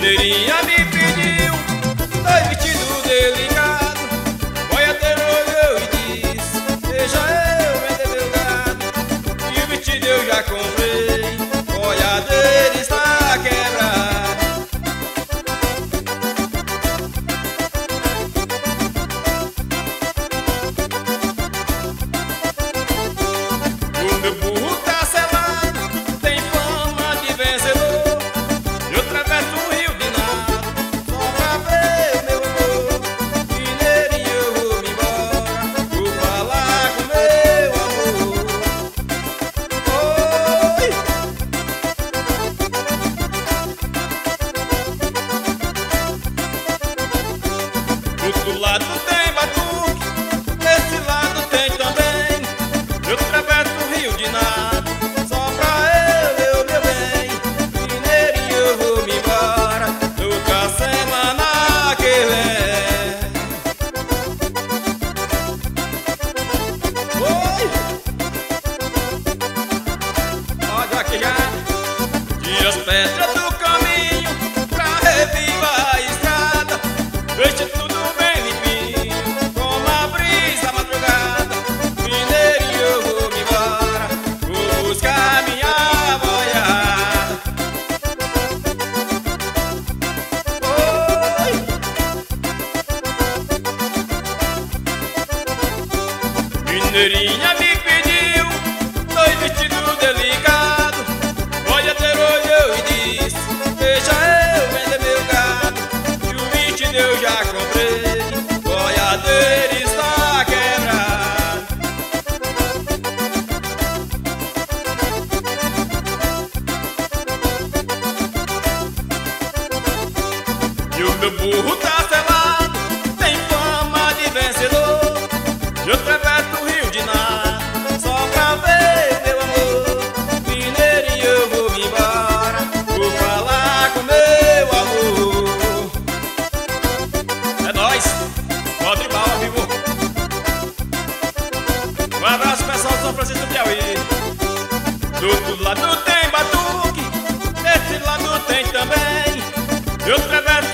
Mineirinha me pediu dois vestidos delicados. Boiadeiro olhou e disse: deixa eu vender meu gado. E o vestido eu já comprei, boiadeiro está quebrado. O meu burro tá selado, tem fama de vencedor. Eu atravesso o rio de nada, só pra ver meu amor. Mineirinho, eu vou me embora, vou falar com meu amor. Oi! Do outro lado tem batuque, desse lado tem também. Eu atravesso o rio de nada, só pra eu meu bem. Mineirinho, eu vou me embora, nunca semana que vem. Oi! Pode vaquejar. Tira as pedras do caminho pra revivar a estrada. Deixa tudo bem limpinho, como a brisa madrugada. Mineirinho, eu vou me embora, vou buscar minha boiada. Oi! Mineirinha me pediu dois vestidos delicados. Boiadeiro olhou e disse: deixa eu vender meu gado. E o vestido eu já comprei, boiadeiro está quebrado. E o meu burro tá selado, tem fama de vencedor. Eu atravesso o rio de nada, só pra ver meu amor. Mineirinho, eu vou me embora, vou falar com meu amor. É nóis, pode ir mal, amigo. Um abraço pessoal de São Francisco do Piauí. Do outro lado tem batuque, desse lado tem também. Eu atravesso